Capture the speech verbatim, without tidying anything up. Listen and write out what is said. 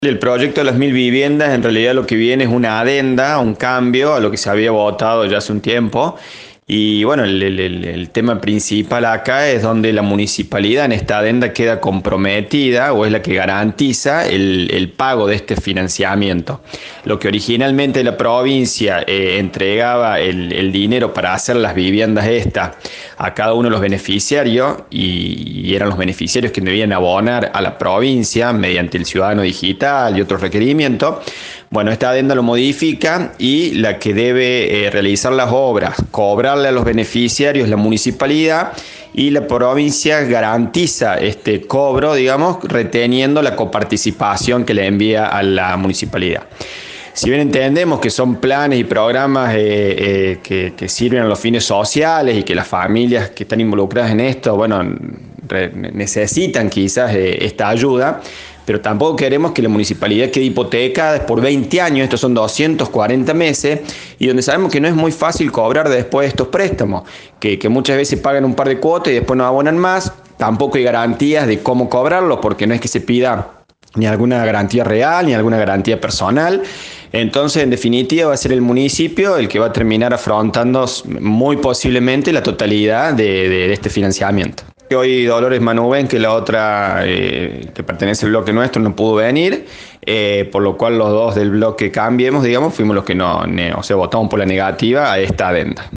El proyecto de las mil viviendas en realidad lo que viene es una adenda, un cambio a lo que se había votado ya hace un tiempo. Y bueno, el, el- el- el tema principal acá es donde la municipalidad en esta adenda queda comprometida o es la que garantiza el, el pago de este financiamiento. Lo que originalmente la provincia eh, entregaba el, el dinero para hacer las viviendas estas a cada uno de los beneficiarios y, y eran los beneficiarios que debían abonar a la provincia mediante el ciudadano digital y otros requerimientos. Bueno, esta adenda lo modifica y la que debe eh, realizar las obras, cobrarle a los beneficiarios la municipalidad y la provincia garantiza este cobro, digamos, reteniendo la coparticipación que le envía a la municipalidad. Si bien entendemos que son planes y programas eh, eh, que, que sirven a los fines sociales y que las familias que están involucradas en esto, bueno, re- necesitan quizás eh, esta ayuda, pero tampoco queremos que la municipalidad quede hipotecada por veinte años, estos son doscientos cuarenta meses, y donde sabemos que no es muy fácil cobrar después estos préstamos, que, que muchas veces pagan un par de cuotas y después no abonan más, tampoco hay garantías de cómo cobrarlo, porque no es que se pida ni alguna garantía real, ni alguna garantía personal. Entonces, en definitiva, va a ser el municipio el que va a terminar afrontando muy posiblemente la totalidad de, de este financiamiento. Hoy Dolores Manuben, que la otra eh, que pertenece al bloque nuestro, no pudo venir, eh, por lo cual los dos del bloque Cambiemos, digamos, fuimos los que no, ne- o sea, votamos por la negativa a esta adenda.